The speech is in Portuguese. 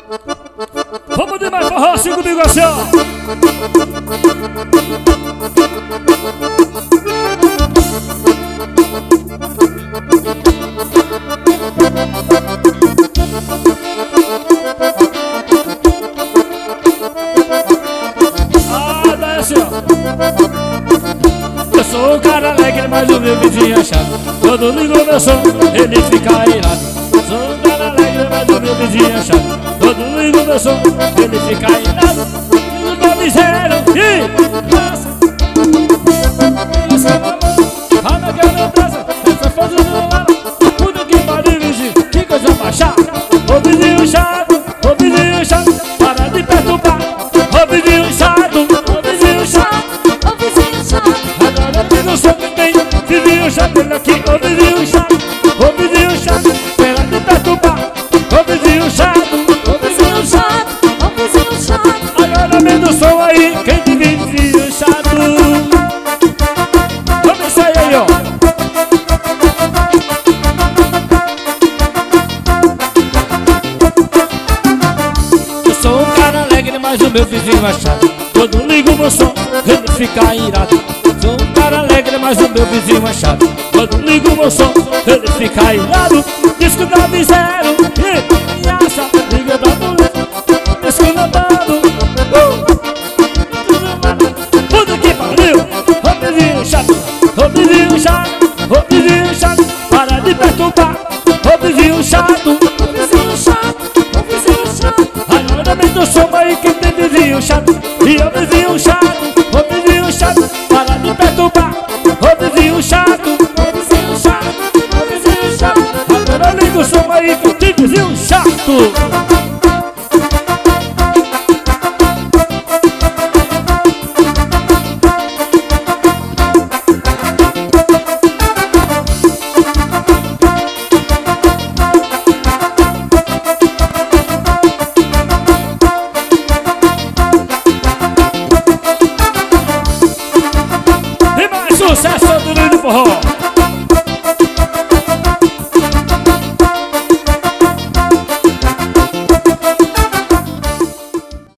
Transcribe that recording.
Vamos de mais forró assim comigo assim, ó. Ah, daí assim, ó. Eu sou um cara alegre, mas o meu vizinho é chato. Quando ligo meu som, ele fica irado. Sou um cara alegre, mas o meu vizinho é chato. Quando ligo meu som, ele fica irado. Nunca me disseram que dança. Roda que eu não dança, essa força do lado. Puta que pariu, vizinho, que coisa mais chata. Ô vizinho chato, para de perturbar. Ô vizinho chato, agora tem noção que tem vizinho chato aqui. Ô vizinho chato, para de perturbar. Ô vizinho chato, agora vem do som aí, quem te vizinho chato. Vamos sair aí, ó. Eu sou um cara alegre, mas o meu vizinho é chato. Quando ligo meu som, ele fica irado. Sou um cara alegre, mas o meu vizinho é chato. Quando ligo meu som, ele fica irado. Disco da zero, e acha, liga da mulher. Disco na dado, puta que pariu. Ô vizinho chato, para de perturbar. Ô vizinho chato, agora vem do som aí, quem tem vizinho chato.